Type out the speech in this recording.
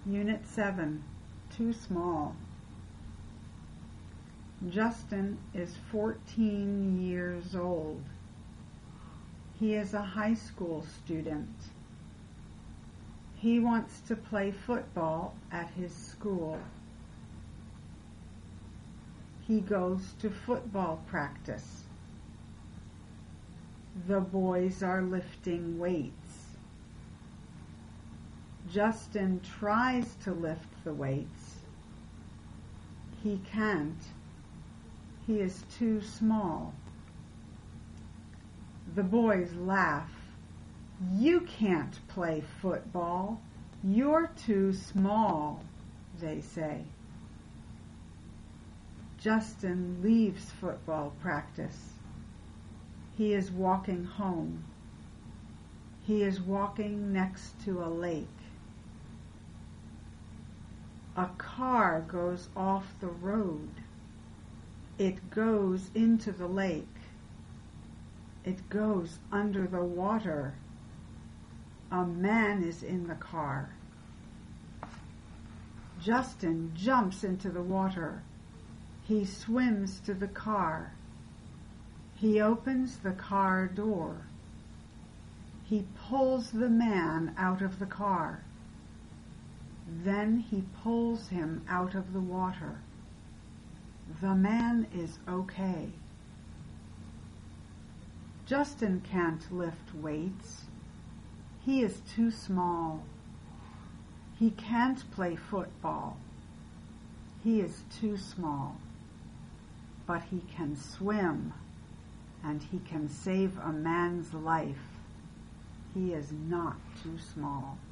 Unit 7, Too Small. Justin is 14 years old. He is a high school student. He wants to play football at his school. He goes to football practice. The boys are lifting weights. Justin tries to lift the weights. He can't. He is too small. The boys laugh. "You can't play football. You're too small," they say. Justin leaves football practice. He is walking home. He is walking next to a lake. A car goes off the road. It goes into the lake. It goes under the water. A man is in the car. Justin jumps into the water. He swims to the car. He opens the car door. He pulls the man out of the car. Then he pulls him out of the water. The man is okay. Justin can't lift weights. He is too small. He can't play football. He is too small. But he can swim, and he can save a man's life. He is not too small.